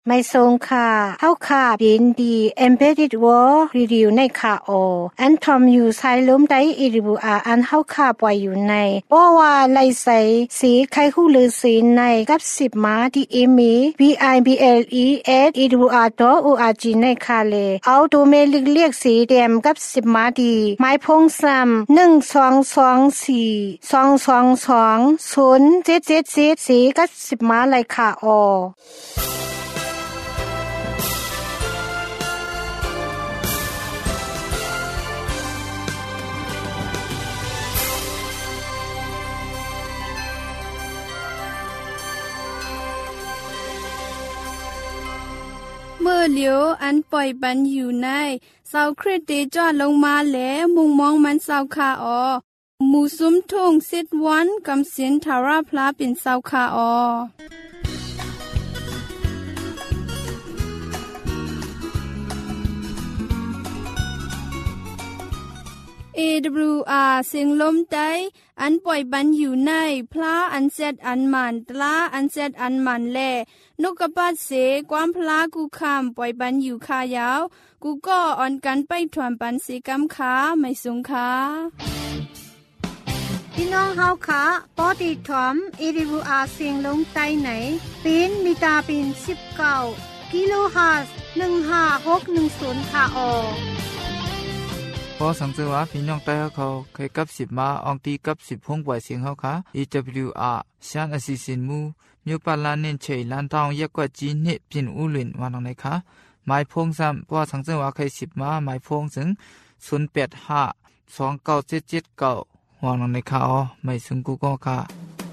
ไม่ทรงค่ะเฮาค่ะเป็นดี Embedded War Review ในค่ะอันทอมอยู่ใช้ล้มได้อีริบูอันเฮาค่ะปล่อยอยู่ในบ่ว่าไล่ใส่สีไข่ฮู้หรือสีในกับ10มาที่อีมี bible@edwr.org ในค่ะเลยเอาตัวเมลิกเรียกสีแดงกับ10มาดีไม้พงซ้ำ1224 222 0777สีกับ10มาเลยค่ะเมื่อเหลียวอันปล่อยบันอยู่ในเสาคริสเตจอดลงมาแล้วมุงมองมันเสาคาหมู่ซุ้มทุ่งซิดวันกำสินทาราพลาเป็นเสาคาAWR เสียงลมใจอันปล่อยบันอยู่ในพระอันเซดอันมันตลาอันเซดอันมันแลนกกระปัดเสความพลากูคำปล่อยบันอยู่คายาวกูก็อ่อนกันไปถวนปันสีกำขาไม่สูงขาพี่น้องเฮาค่ะปอติถอม AWR เสียงลมใต้ไหนเป็นมิตาเป็น19กิโลเฮิรตซ์15610ค่ะพอสังเกตว่าพี่น้องใต้เขาเคยกับ10มาอองตีกับ10พงปล่อยเสียงเขาค่ะ AWR ชันอสิสินมูမြို့ပတ်လာနှင့်ချိလန်တောင်ရက်ကွက်ကြီးနှင့်ပြင်ဦးလွင်ဝါနောင်လိုက်ခါမိုင်ဖုံးစံပွားဆောင်စံဝါခို10မှာမိုင်ဖုံးစံ085 2977ဝါနောင်လိုက်ခါမိုင်စံကူကောခါ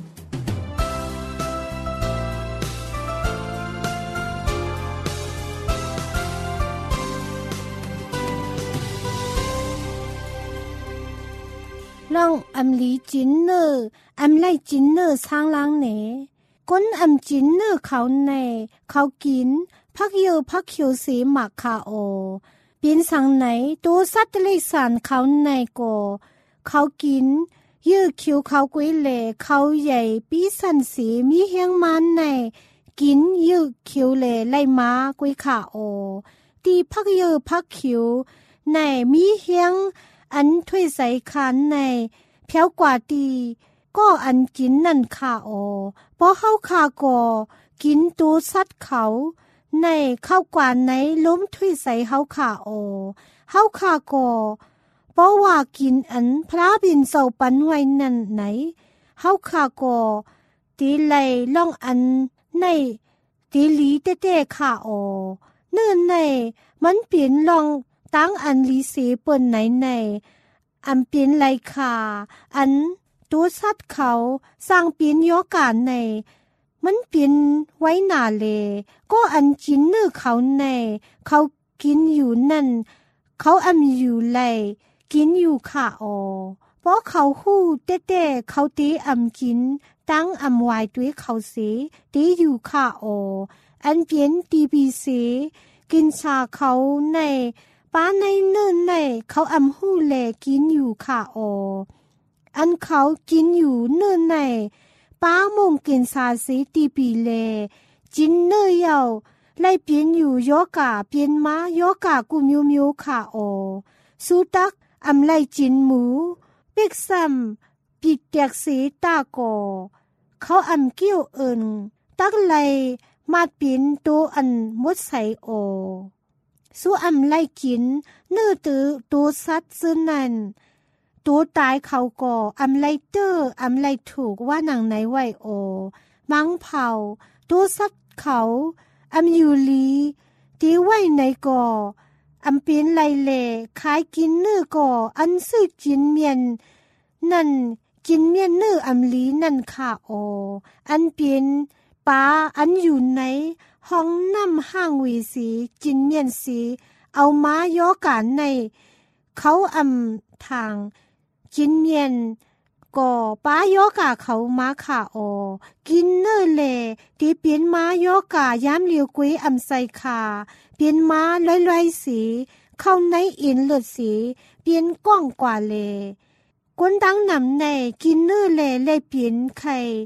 ลองอำลีจินเนอร์อำไลจินเนอร์ช้างล้างเหนก้นอำจินเนอร์เขาในเขากินพักเยอพักเขียวสีหมักคาเป็นสังไหนตัวสัตว์เลสานเขาในก็เขากินยื้อคิวเขากุ้ยเหล่เขาใหญ่ปีสันสีมีเฮียงมันในกินยื้อคิวเหล่ไล่ม้ากุ้ยขาตีพักเยอพักคิวในมีเฮียงอันถ้วยใส่ขันในเพียวกว่าตีก็อันกินนั่นค่ะเพราะเข้าคาก็กินตัวสัตว์เขาในเข้ากว่าไหนล้มถ้วยใส่เข้าค่ะเข้าคาก็เพราะว่ากินอันพระบินเสาปันไว้นั่นไหนเข้าคาก็ตีไหลล่องอันในตีหลีเต้ๆค่ะเนื่อในมันเปลี่ยนลองตั้งอันลีเสเปิ้นไหนในอันเป็นไรค่ะอันตัวสัตว์เขาสร้างเปลี่ยนยอการในมันเปลี่ยนไว้หนาเลยก็อันกินเนื้อเขาในเขากินอยู่นั่นเขาอันอยู่ไรกินอยู่ค่ะเพราะเขาหู้เต้ๆเขาตีอันกินตั้งอันวายด้วยเขาเสตีอยู่ค่ะอันเปลี่ยนตีบีเสกินชาเขาในป้าในเนิ่นในเขาอำหู้แลกินอยู่ค่ะอันเขากินอยู่เนิ่นในป้ามงกินซาสีตีปีแลจินเนื้อยาวไล่เปลี่ยนอยู่ยอกาเปลี่ยนม้ายอกากุมิวมิวค่ะสูตักอำไล่จินหมูเป็กซ้ำปีกแตกสีตาโกเขาอำเกี้ยวเอินตักไล่มาดปินตัวอันมดใส่สู้อำไล่กินเนื้อตือตัวสัตว์ซึ่งนั้นตัวตายเขาก่ออำไล่เตอร์อำไล่ถูกว่าหนังไหนไหวมังเผาตัวสัตว์เขาอำอยู่ลีตีไว้ในก่ออำเป็นไล่เล่ขายกินเนื้อก่ออันซื้อจินเมียนนั่นกินเมียนเนื้ออำลีนั่นค่ะอันเป็นปลาอันอยู่ในห้องน้ำห้างวีสีจินเมียนสีเอาม้ายอการในเขาอำทางจินเมียนก่อป้ายอกาเขาม้าขากินเนอแลที่เปลี่ยนม้ายอกาย้ำเลียวกุ้ยอำใส่ขาเปลี่ยนม้าลอยๆสีเข้าในอินเลือดสีเปลี่ยนก้องกว่าเลก้นดังนำในกินเนอแลเลยเปลี่ยนไข่เป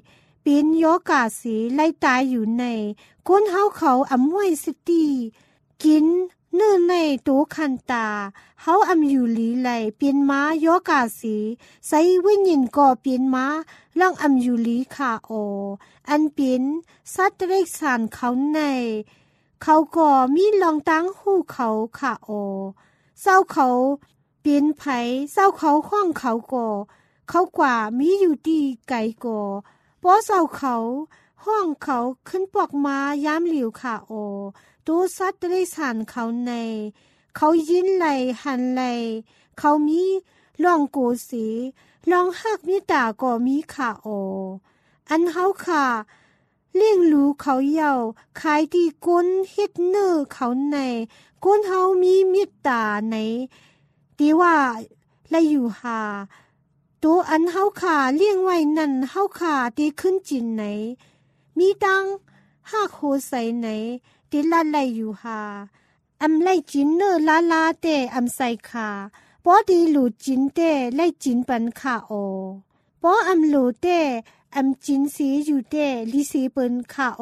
เป็นยอกาสีไล่ตายอยู่ในก้นเฮาเขาอำไว้สติกินเนื้อในตัวคันตาเฮาอำอยู่หลีไหลเป็นม้ายอกาสีใส่วิญญาณก็เป็นม้าล่องอำอยู่หลีขาโออันเป็นสัตว์เล็กสานเขาในเขาก็มีลองตั้งหูเขาขาโอเศร้าเขาเป็นไผเศร้าเขาห้องเขาก็เขากว่ามีอยู่ดีไกลก็ป้อเศร้าเขาห้องเขาขึ้นปอกมายามหลิวขาโอตัวสัตว์ได้สานเขาในเขายินไหลหันไหลเขามีลองโกสีลองหักมีตาก็มีขาโออันเฮาค่ะเลี้ยงรู้เขาเยาขายที่ก้นเฮ็ดเนื้อเขาในก้นเฮามีมิตตาในดีว่าและอยู่หาตัวอันเฮาค่ะเลี้ยงไว้นั่นเฮาค่ะดีขึ้นจินไหนมีตังหากโหใส่ไหนติละไลอยู่หาอำไลจินเนอลาลาเตอำใส่ขาปอดีหลูจินเตไลจินปันขาโอปออำหลูเตอำจินสีอยู่เตลิสีเปินขาโอ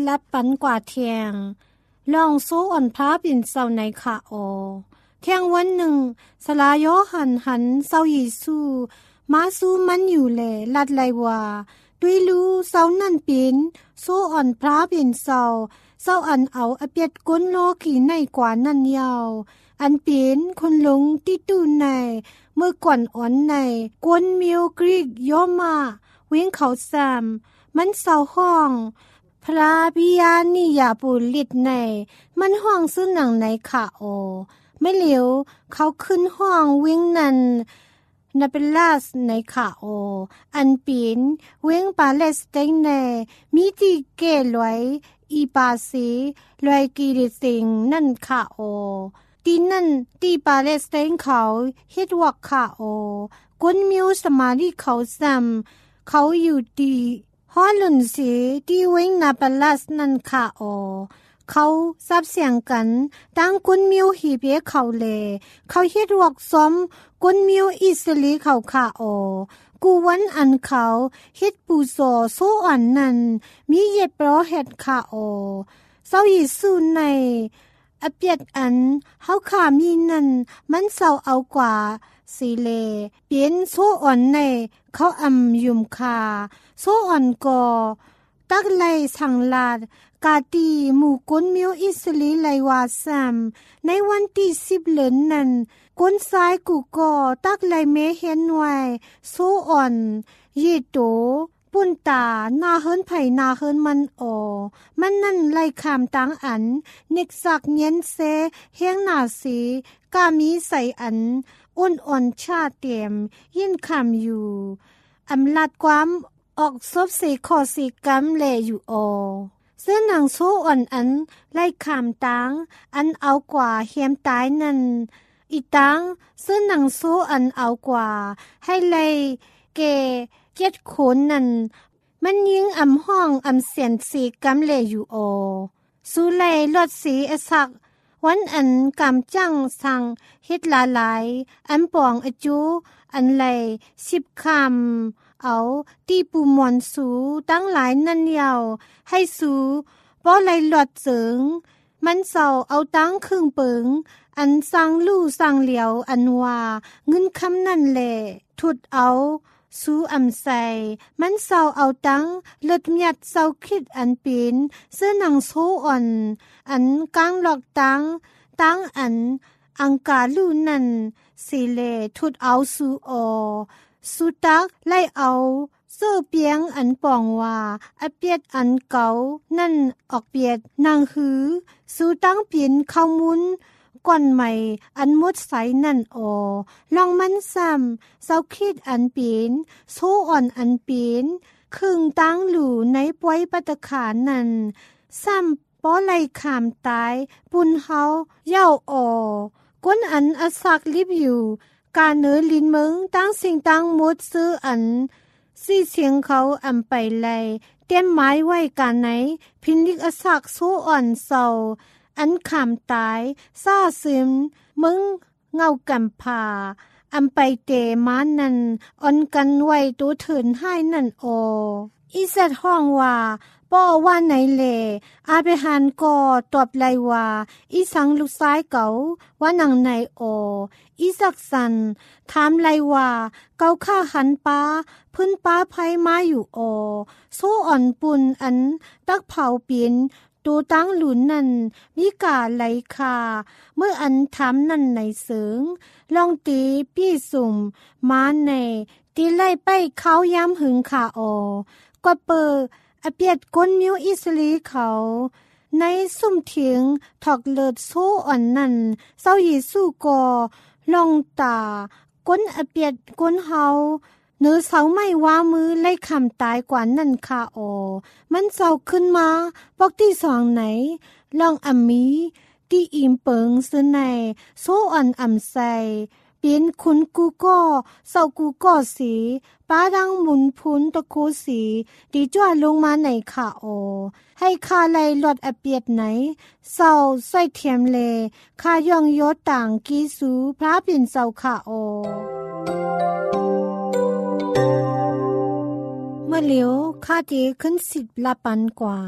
รับปันกว่าเทียงลองโซอ่อนพระเป็นเศร้าในค่ะโอเที่ยงวันหนึ่งสลายอหันเศร้าเยซูมาสู้มันอยู่แลลัดไลว่าด้วยรู้เศร้านั่นเป็นโซอ่อนพระเป็นเศร้าอันเอาอเปียดก้นโลขี่ในกว่านั่นยาวอันเป็นคนหลงติตูในเมื่อก่อนอ่อนในกวนมิวกรีกย่อมาเว้งเขาแซมมันเศร้าห้องพระบิยานิยาปุลิดในมันห้องซึ่งหนังในค่ะโอไม่เหลียวเขาขึ้นห้องเว้งนันนาเปลาสในค่ะโออันเป็นเว้งปาเลสไตน์ในมีที่เกลอยอีปาซีลอยกีริสิงนั่นค่ะโอตีนั่นตีปาเลสไตน์เขาเฮ็ดวักค่ะโอกุนมิวสมาลีเขาซ้ำเขาอยู่ดีฮอลุนสีที่เว้งนาเปลาสนั่นค่ะโอเขาซับเสียงกันตั้งกุนมิวฮีเบเขาเลเขาเฮ็ดวักซ้อมกุนมิวอิสลีเขาค่ะโอกูวันอันเขาเฮ็ดปูโซโซอันนั้นมีเย็บโปรเฮ็ดค่ะโอเศร้ายิสูในอเปียดอันเฮาขามีนั่นมันเศร้าเอากว่าสีเลเปลี่ยนโซอ่อนในเขาอำยุมคาโซอ่อนก็ตักไลสังลาดกาตีหมู่กุนมิวอิสลีไลวาซัมในวันที่10เดือนนั้นก้นซ้ายกูก็ตักไลเมเห็นไว้โซอ่อนเยโตปุ่นตาหน้าเฮิรนไผ่หน้าเฮิรนมันมันนั่นไล่ขามตังอันนิกสักเย็นเซเฮียงหน้าสีกามีใส่อันอุ่นอ่อนชาเตียมยินคำอยู่อำลาดความออกซบสีขอสีกำแลอยู่เสื้อหนังโซอ่อนอันไล่ขามตังอันเอากว่าเฮียมตายนั่นอีตังเสื้อหนังโซอันเอากว่าให้เลยเกเจ็ดขนนั่นมันยิงอำห้องอำเสียนสีกำเลอยู่สูเลยลดสีอสักวันอันกำจังสังเฮ็ดหลายอันปองอจูอันเลย10คำเอาตีปูมอนสูตั้งหลายนั่นยาวให้สูป้อไหลหลอดเสิงมันเศร้าเอาตั้งครึ่งเปิงอันสังลู่สังเหลียวอันว่าเงินคำนั่นแหละทุดเอาสู้อำใสมันเศร้าเอาตั้งเลือดหยัดเศร้าคิดอันเป็นเสื้อหนังโซอ่อนอันกลางหลอกตั้งอันอังกาลู่นั่นสีเลทุดเอาสู้สุตักไล่เอาเสื้อเปียงอันป่องว่าอเปียดอันเก่านั่นออกเปียดนางหือสุตั้งเปลี่ยนเข้ามุนก่อนใหม่อันมุดใสนั่นลองมันซ้ำเศร้าคิดอันเปลี่ยนโซอ่อนอันเปลี่ยนครึ่งตั้งหลู่ในป่วยปัตตขานั่นซ้ำป้อไหลขามตายปุ่นเฮาเย้าก้นอันอสักลิบอยู่การเนื้อลินเมืองตั้งสิ่งตั้งมุดซื้ออันซี่เสียงเขาอำไปไลเต้มไม้ไว้การไหนพินลิกอสักโซอ่อนเศร้าอันขามตายซ่าซึมมึงเงากำพาอำไปเตมานั่นอ่อนกันไว้ตัวเถินให้นั่นอีเสดห้องว่าป้อว่าไหนเลอาเบหันก็ตอบไลว่าอีสังลูกซ้ายเก่าว่านังไหนอีสักสันถามไลว่าเกาข้าหันป้าพื้นป้าไผมาอยู่โซอ่อนปุ่นอันตักเผาเปลี่ยนตัวตั้งหลุนนั่นมีกาไหลคาเมื่ออันถามนั่นในเสงลองตีปี้สุ่มมาในตีไล่ไปเขาย้ำหึงขาก็เปิดอเปียดก้นมิวอิสลีเขาในสุ่มเถียงถอกเลิดโซอ่อนนั่นเศร้าเยซูก็ลองตาก้นอเปียดก้นเฮาเนื้อเสาไม่ว่ามือไล่คำตายกว่านั่นค่ะมันเศร้าขึ้นมาปอกที่สองไหนลองอำมีที่อิ่มเปิงซื้อในโซอ่อนอำใสเป็นคุณกูก็เศร้ากูก็สีป้าดังหมุนพุนตะโคสีดีจ้าลงมาในค่ะให้ข้าไล่หลอดอเปียดไหนเศร้าใส่เทียมเลข้าย่องยศต่างกีสูพระเป็นเศร้าค่ะเมื่อเหลียวข้าเจขึ้น10 ละปันกว่า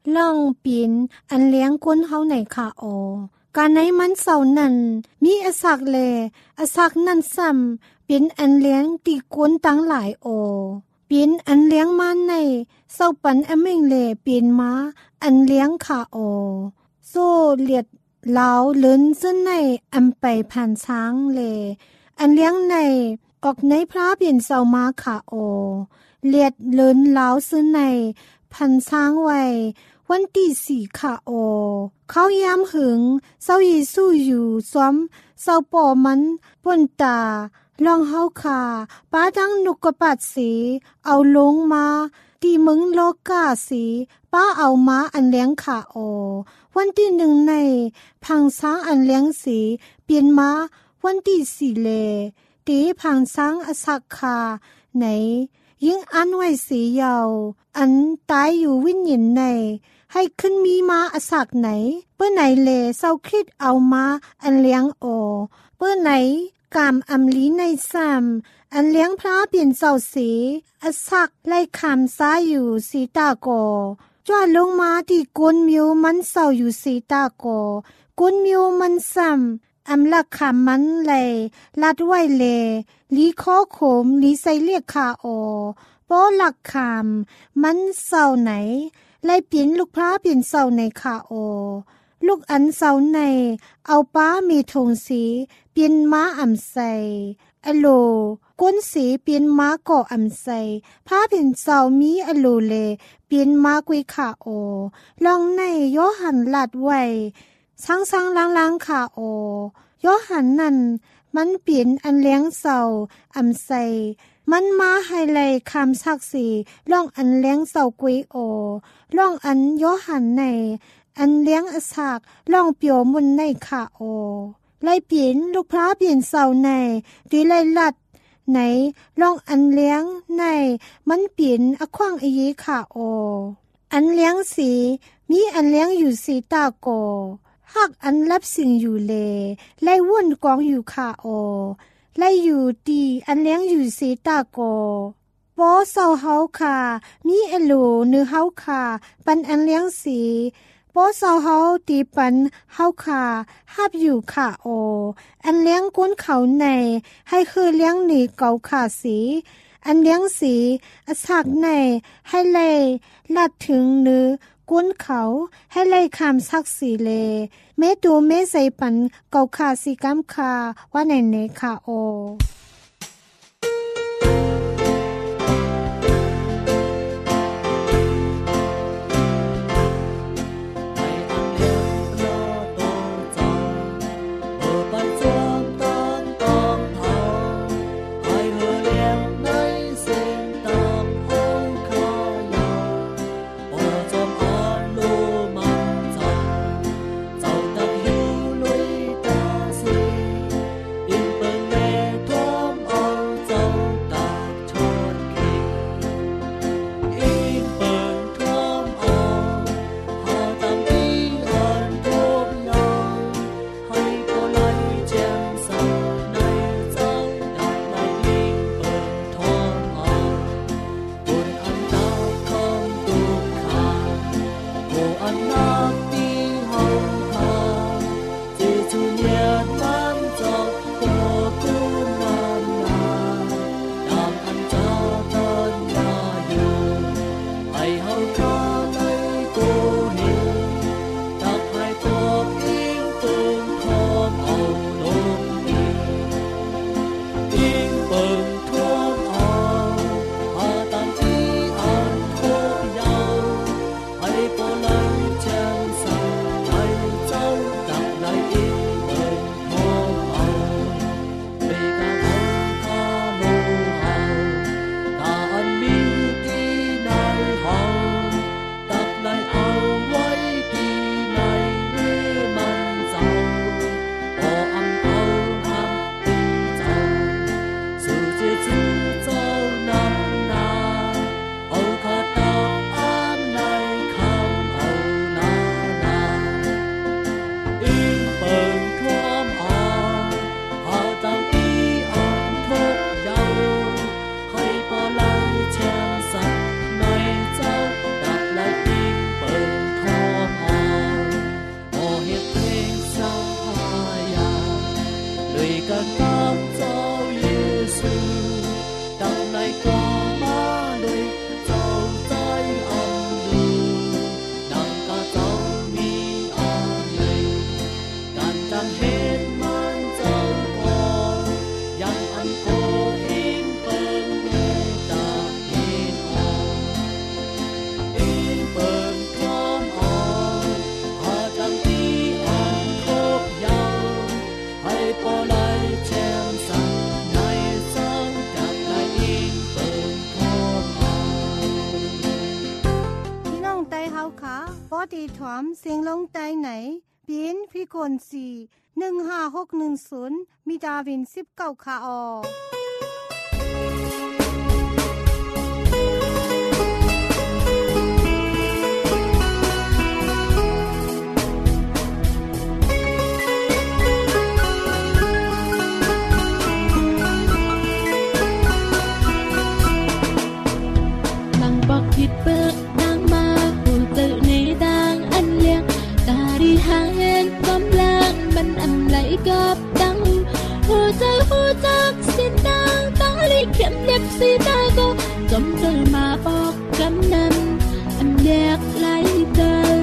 ล่องปีนอันเลี้ยงก้นเฮาในค่ะโอการในมันเศร้านั้นมีอสักแลอสักนั้นซ้ำเป็นอันเลี้ยงตีก้นตั้งหลายโอเป็นอันเลี้ยงมาในเศร้าปันอเมงแลเป็นม้าอันเลี้ยงค่ะโอโซเลียดลาวเลินซึ่งในอำไปผ่านช้างแลอันเลี้ยงในออกในพระเปลี่ยนเศร้ามาค่ะโอเลียดเลินลาวซึ่งในพันช้างไว้วันที่4ค่ะโอเขายามหึงเศร้าเยซูอยู่ซ้อมเศร้าป่อมันป่นตาลองเฮาค่ะป้าดังนุกกระปัดสีเอาลงมาที่มึงโลกาสีป้าเอามาอันเลี้ยงค่ะโอวันที่1ในพังช้างอันเลี้ยงสีเปลี่ยนมาวันที่4เลตีพังช้างอสักค่ะไหนยิ่งอันไว้สียาวอันตายอยู่วิญญาณในให้ขึ้นมีมาอสักไหนเปื้อไหนเลเศร้าคิดเอามาอันเลี้ยงโอเปื้อไหนกามอำลีในซ้ำอันเลี้ยงพระเปลี่ยนเศร้าสีอสักไล่คำซ้ายอยู่สีตาโกจอดลงมาที่ก้นมิวมันเศร้าอยู่สีตาโกก้นมิวมันซ้ำอำลักคำมันเลยลัดไว้เลลีข้อขมลีใส่เรียกขาโอโปหลักคำมันเศร้าไหนไล่เปลี่ยนลูกพระเปลี่ยนเศร้าในขาโอลูกอันเศร้าในเอาป้ามีธงสีเปลี่ยนม้าอ่ำใส่อโลก้นสีเปลี่ยนม้าก่ออ่ำใส่พระเปลี่ยนเศร้ามีอโลเลเปลี่ยนม้ากุยขาโอลองในโยหันลัดไว้สังล้างขาโอโยหันนั่นมันเปลี่ยนอันเลี้ยงเศร้าอ่ำใส่มันมาให้ไล่คำซักสีล่องอันเลี้ยงเศร้ากุยโอล่องอันโยหันในอันเลี้ยงอสักล่องเปียวมุนในขาโอไล่เปลี่ยนลูกพระเปลี่ยนเศร้าในดีไล่ลัดไหนล่องอันเลี้ยงในมันเปลี่ยนอขว้างอีขาโออันเลี้ยงสีมีอันเลี้ยงอยู่สีตาโกหักอันรับสิ่งอยู่เลไล่วุ่นกองอยู่ขาโอไล่อยู่ดีอันเลี้ยงอยู่สีตาโกโปเศร้าเฮาค่ะมีเอโลเนื้อเฮาค่ะปันอันเลี้ยงสีโปเศร้าเฮาตีปันเฮาค่ะฮับอยู่ค่ะโออันเลี้ยงก้นเขาในให้คือเลี้ยงหนีเก่าขาสีอันเลี้ยงสีอสักในให้ไล่ลัดถึงเนื้อก้นเขาให้ไล่คำซักสีเลเมตูเมใส่ปันเก่าขาสีกำคาว่าในเนค่ะโอไปอดีถอมเสียงลงใต้ไหนปีนพี่คน4156110มีดาวิน19คาออผิดเปิกดังมาหูตื่นในดังอันเลียงตาดีหางเงินกำลังมันอำไหลกับดังหูใจหูจักสิ้นดังตั้งลิเข็มเล็บสีตาก็จมเจอมาบอกกำนันอันแยกไหลเดิน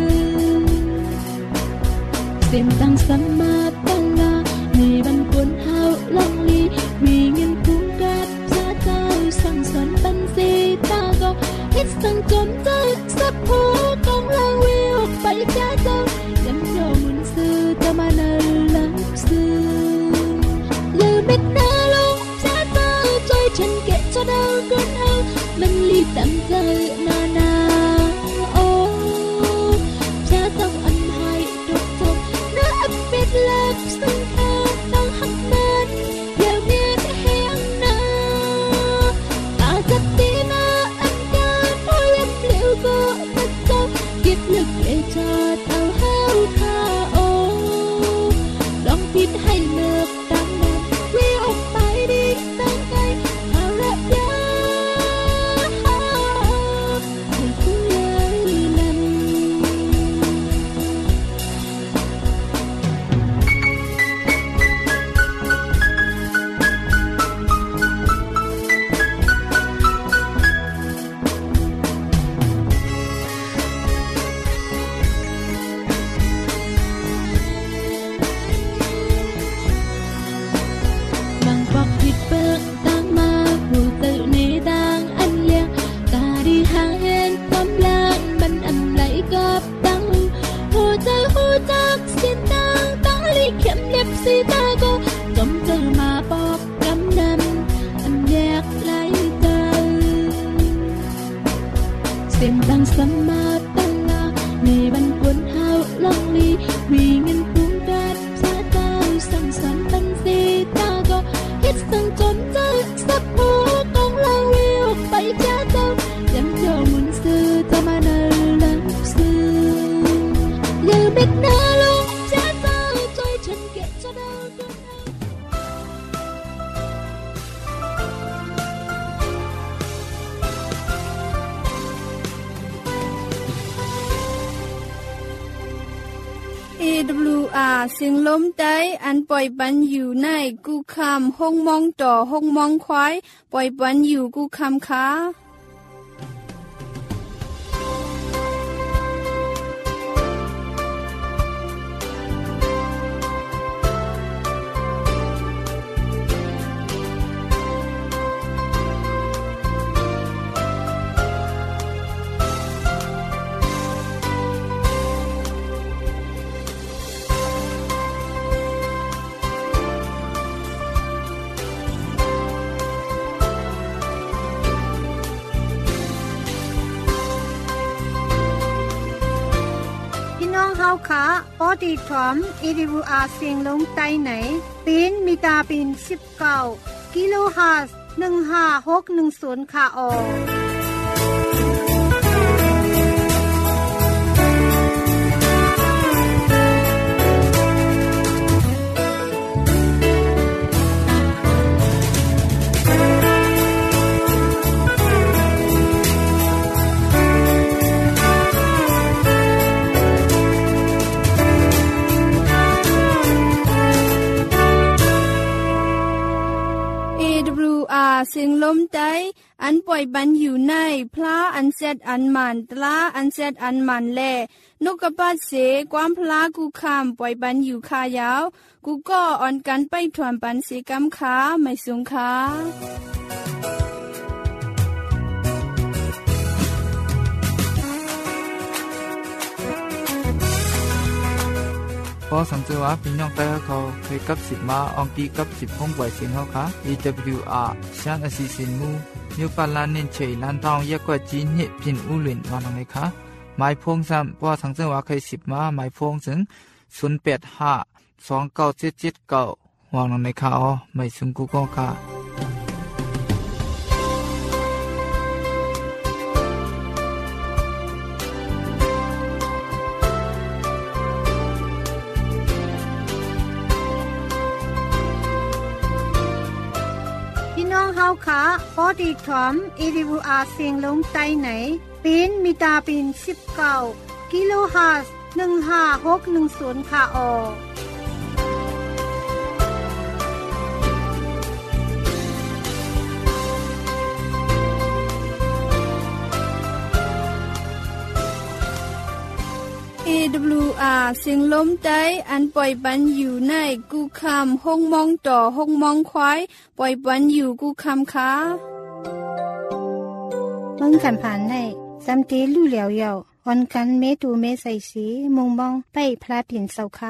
เสียงดังสมาตั้งลาในบรรกุนเฮาลองลีมีเงินคุ้มกับชาเจ้าสั่งสอนบันสีตาก็ฮิตสังจมใจสับหูกองลางวิวไปจ้าเจ้ายังโยมุนซื้อจะมาเนรลักซื้อลืมเม็ดหน้าลงจ้าเจ้าใจฉันเกะจะดาวก้นเฮามันรีบตั้งใจนานาโอ้จ้าต้องอันให้ดุจบน่าอับเป็ดเล็บซึ่งเธอต้องหักมันเดี๋ยวนี้จะเฮียงนาอาจจะตีนาก็ทัดเจ้าคิดลึกเอชาเอาเฮาท่าโอลองผิดให้เลิกดังนั้นวิ่งออกไปดีตั้งใจหาระยะให้ผู้ใหญ่นั้นสีตาก็จมเจอมาบอกกำนันอันแยกไหลเดินเสียงดังสมาตั้งลาในบรรกุนเฮาลองลีมีเงินคุ้มกับชาเจ้าสั่งสอนบันสีตาก็ฮิตสังจมใจสับหูกองลางวิวไปจ้าเจ้ายังโยมุนซื้อจะมาเนรลักซื้ออย่าเบ็ดหน้าลงจ้าเจ้าใจฉันเกะจะดาวก้นเฮา AWR เสียงลมใต้อันปล่อยปันอยู่ในกูคำห้องมองต่อห้องมองควายปล่อยปันอยู่กูคำค้าเฮาขาปอดีถอม AWR เสียงลงใต้ไหนปีนมีดาบิน19กิโลเฮิรตซ์15610คาออเสียงลมใต้อันปล่อยบันอยู่ในพระอันเซตอันมันตลาอันเซตอันมันแลนกกระปัดเสความพลากูคำปล่อยบันอยู่คายาวกูก็อ่อนกันไปถวนปันเสกำขาไม่สูงขาพอสังเกตว่าพี่น้องแต่เขาเคยกับ10มาอองตีกับ10ห้องไหวเสียงเขาค่ะ AWR ช่างอสีสินมูนิวปาลานินเชยลันทองยากกว่าจีนเฮพินอูหลินวานองเลยค่ะหมายพงซ้ำว่าทางจังหวัดใคร10มาหมายพงถึง08529779วางลงในข่าวไม่ซึงกูก็ค่ะพี่น้องเฮาค่ะพอดีถอม AWR เสียงลมใต้ไหนเป็นมิตาเป็น19กิโลเฮิรตซ์15610ค่ะออ AWR เสียงลมใต้อันปล่อยปันอยู่ในกูคำห้องมองต่อห้องมองควายปล่อยปันอยู่กูคำค่ะมึงกันผ่านได้จำเตลู่เหลียวเยาอ่อนกันเมตูเมใส่สีมุงมองไปพระผินเสาค่ะ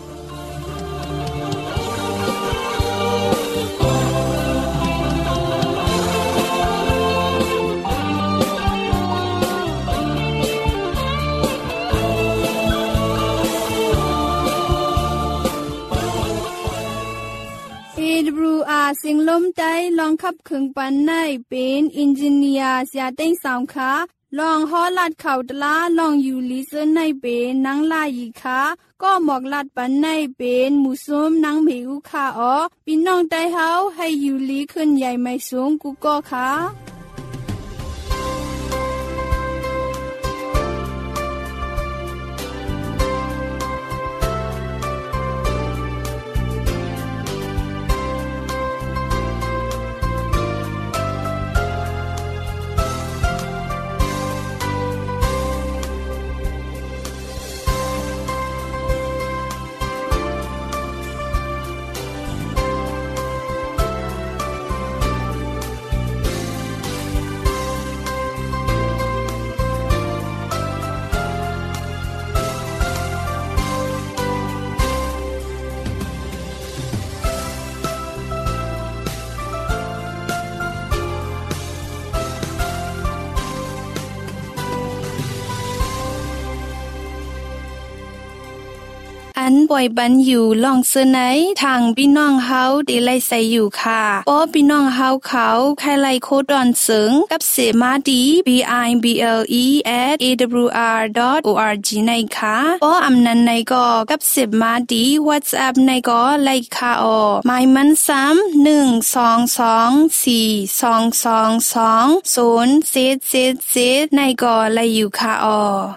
AWR เสียงลมใต้ลองขับเครื่องปันในเป็นอินจิเนียร์เสียเต้งสาวค่ะลองฮอลัดเข่าตลาลองอยู่ลิเซนในเป็นนังลายีค่ะก็หมอกลัดปันในเป็นหมูส้มนังเมอุค่ะอ๋อพี่น้องใต้เฮาให้อยู่ลีขึ้นใหญ่ไม่สูงกูก็ค่ะอันป่วยบันอยู่ลองเสนอทางพี่น้องเฮาได้ไล่ใส่อยู่ค่ะป้อพี่น้องเฮาเขาใครไล่โคดอนเสิงกับเสมาดี bible@awr.org ในค่ะป้ออำนันในก็กับเสมาดี WhatsApp ในก็ไล่ค่ะออหมายมันซ้ำ1224222 077ในก็ไล่อยู่ค่ะออ